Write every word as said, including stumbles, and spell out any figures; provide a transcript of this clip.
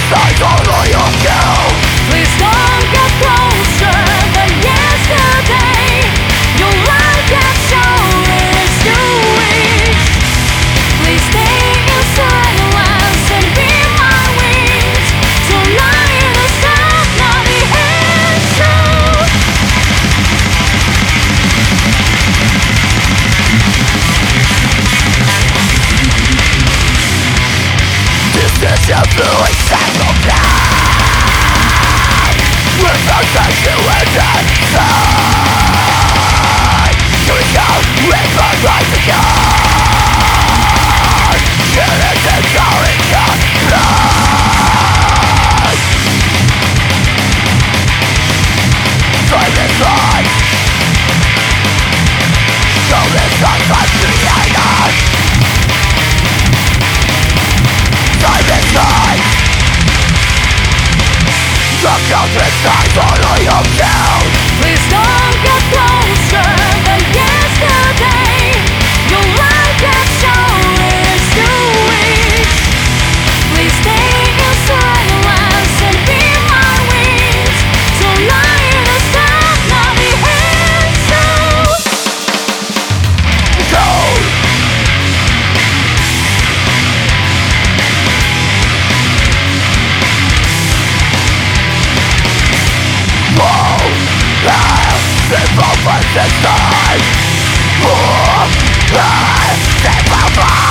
decides all of your guilt. Please don't get closer than yesterday. Your life gets so it's too weak. Please stay in silence and be my wings. So lie the sun, not the answer. This is a feeling psychopath. Without such you and inside. You shall live a life again. It is a calling your blood. Time is life. So this time behind us. Time is life. The countless times all of your guilt. Please don't get closer than yesterday. Your life gets so it's too weak. Please stay in silence and be my wings. So lie the sun, not the answer. Cold. Whoa, I'll live over this time. Oh, I'll live over